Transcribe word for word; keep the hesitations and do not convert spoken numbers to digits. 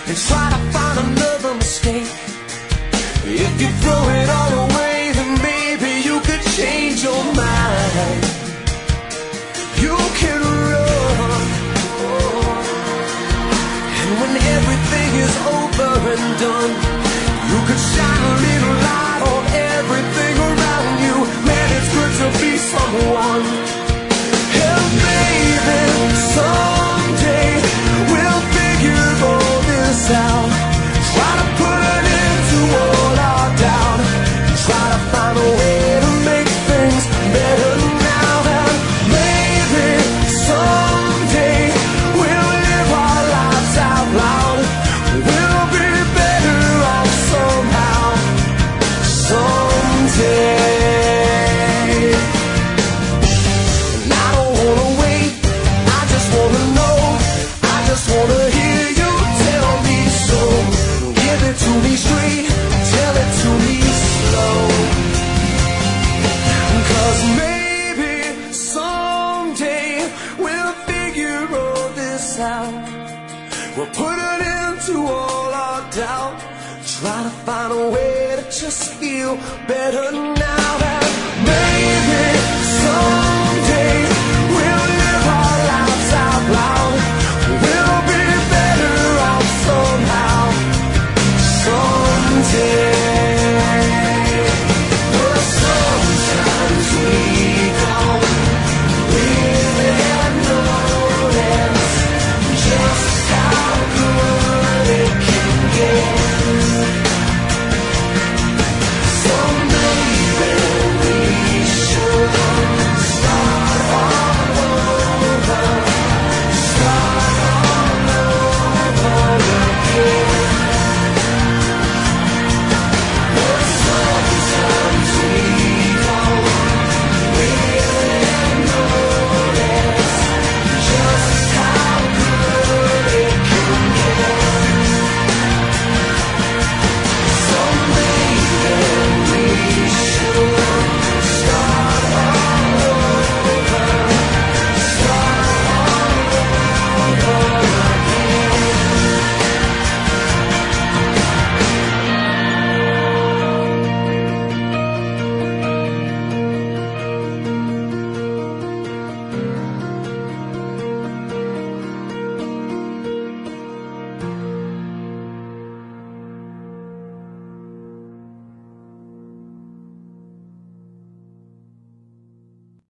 and try to find another mistake. If you throw it all away, then maybe you could change your mind. You can run, and when everything is over and done, you could shine a little light on everything around you. Man, it's good to be someone. And maybe someday we'll figure all this out. Try to put an end to all our doubt. Try to find a way to make things better now. And maybe someday we'll live our lives out loud. We'll be better off somehow, someday. And I don't wanna wait, I just wanna know, I just wanna hear you tell me so. Give it to me straight, tell it to me slow. 'Cause maybe someday we'll figure all this out. We'll put an end to all our doubt. Try to find a way to just feel better now. And maybe someday we'll live our lives out loud. We'll be better off somehow, someday.